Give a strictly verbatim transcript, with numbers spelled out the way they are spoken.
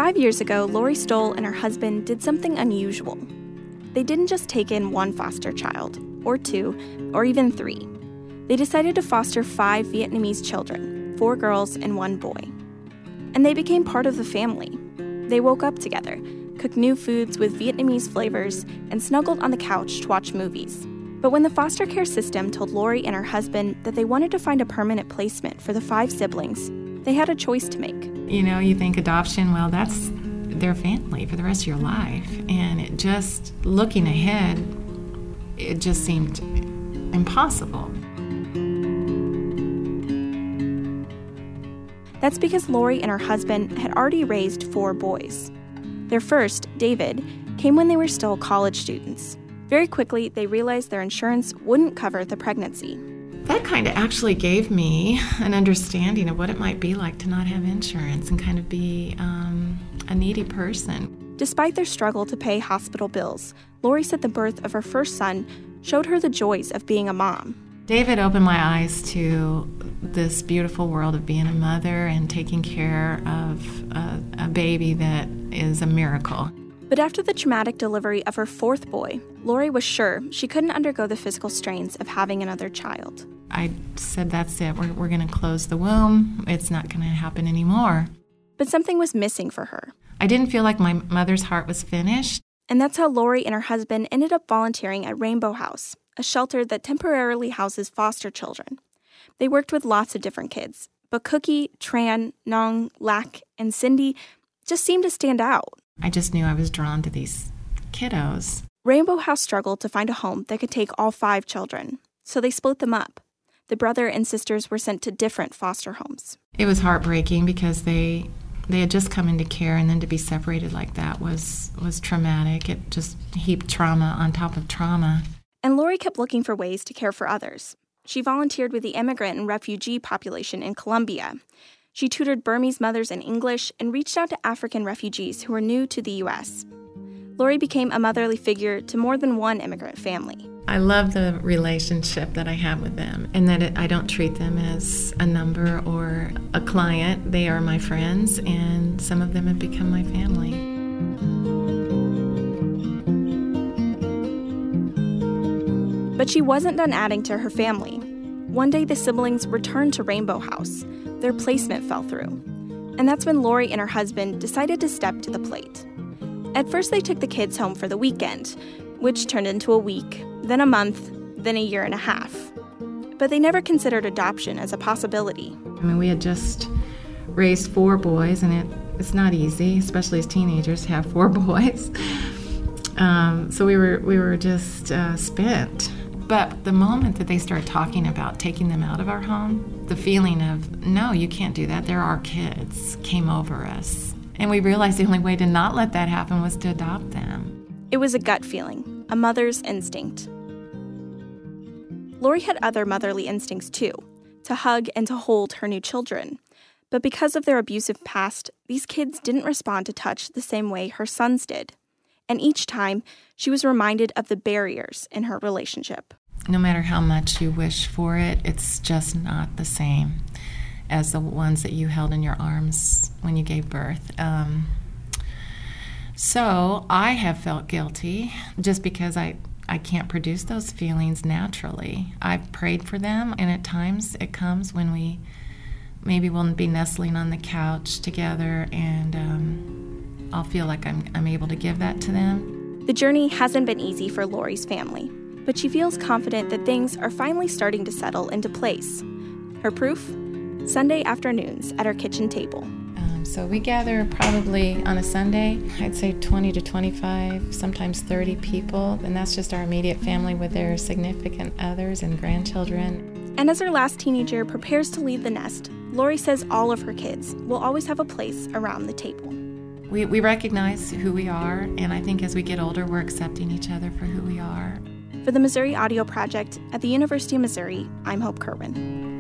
Five years ago, Lori Stoll and her husband did something unusual. They didn't just take in one foster child, or two, or even three. They decided to foster five Vietnamese children, four girls and one boy. And they became part of the family. They woke up together, cooked new foods with Vietnamese flavors, and snuggled on the couch to watch movies. But when the foster care system told Lori and her husband that they wanted to find a permanent placement for the five siblings, they had a choice to make. You know, you think adoption, well, that's their family for the rest of your life. And it just, looking ahead, it just seemed impossible. That's because Lori and her husband had already raised four boys. Their first, David, came when they were still college students. Very quickly, they realized their insurance wouldn't cover the pregnancy. That kind of actually gave me an understanding of what it might be like to not have insurance and kind of be um, a needy person. Despite their struggle to pay hospital bills, Lori said the birth of her first son showed her the joys of being a mom. David opened my eyes to this beautiful world of being a mother and taking care of a, a baby that is a miracle. But after the traumatic delivery of her fourth boy, Lori was sure she couldn't undergo the physical strains of having another child. I said, that's it. We're, we're going to close the womb. It's not going to happen anymore. But something was missing for her. I didn't feel like my mother's heart was finished. And that's how Lori and her husband ended up volunteering at Rainbow House, a shelter that temporarily houses foster children. They worked with lots of different kids, but Cookie, Tran, Nong, Lac, and Cindy just seemed to stand out. I just knew I was drawn to these kiddos. Rainbow House struggled to find a home that could take all five children, so they split them up. The brother and sisters were sent to different foster homes. It was heartbreaking because they they had just come into care, and then to be separated like that was was traumatic. It just heaped trauma on top of trauma. And Lori kept looking for ways to care for others. She volunteered with the immigrant and refugee population in Colombia. She tutored Burmese mothers in English and reached out to African refugees who were new to the U S. Lori became a motherly figure to more than one immigrant family. I love the relationship that I have with them, and that it, I don't treat them as a number or a client. They are my friends, and some of them have become my family. But she wasn't done adding to her family. One day, the siblings returned to Rainbow House. Their placement fell through. And that's when Lori and her husband decided to step to the plate. At first, they took the kids home for the weekend, which turned into a week, then a month, then a year and a half. But they never considered adoption as a possibility. I mean, we had just raised four boys, and it, it's not easy, especially as teenagers, to have four boys. Um, so we were we were just uh, spent. But the moment that they started talking about taking them out of our home, the feeling of, no, you can't do that, they're our kids, came over us. And we realized the only way to not let that happen was to adopt them. It was a gut feeling, a mother's instinct. Lori had other motherly instincts too, to hug and to hold her new children. But because of their abusive past, these kids didn't respond to touch the same way her sons did. And each time, she was reminded of the barriers in her relationship. No matter how much you wish for it, it's just not the same as the ones that you held in your arms when you gave birth. Um, so I have felt guilty just because I, I can't produce those feelings naturally. I've prayed for them, and at times it comes when we maybe we'll be nestling on the couch together, and um, I'll feel like I'm, I'm able to give that to them. The journey hasn't been easy for Lori's family, but she feels confident that things are finally starting to settle into place. Her proof? Sunday afternoons at her kitchen table. Um, so we gather probably on a Sunday, I'd say twenty to twenty-five, sometimes thirty people, and that's just our immediate family with their significant others and grandchildren. And as her last teenager prepares to leave the nest, Lori says all of her kids will always have a place around the table. We, we recognize who we are, and I think as we get older, we're accepting each other for who we are. For the Missouri Audio Project at the University of Missouri, I'm Hope Kerwin.